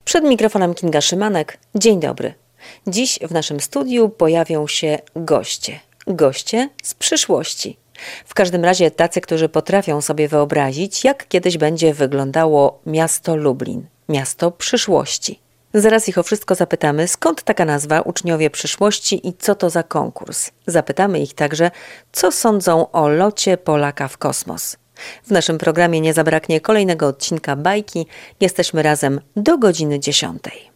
Przed mikrofonem Kinga Szymanek. Dzień dobry. Dziś w naszym studiu pojawią się goście. Goście z przyszłości. W każdym razie tacy, którzy potrafią sobie wyobrazić, jak kiedyś będzie wyglądało miasto Lublin. Miasto przyszłości. Zaraz ich o wszystko zapytamy, skąd taka nazwa Uczniowie Przyszłości i co to za konkurs. Zapytamy ich także, co sądzą o locie Polaka w kosmos. W naszym programie nie zabraknie kolejnego odcinka bajki. Jesteśmy razem do godziny 10.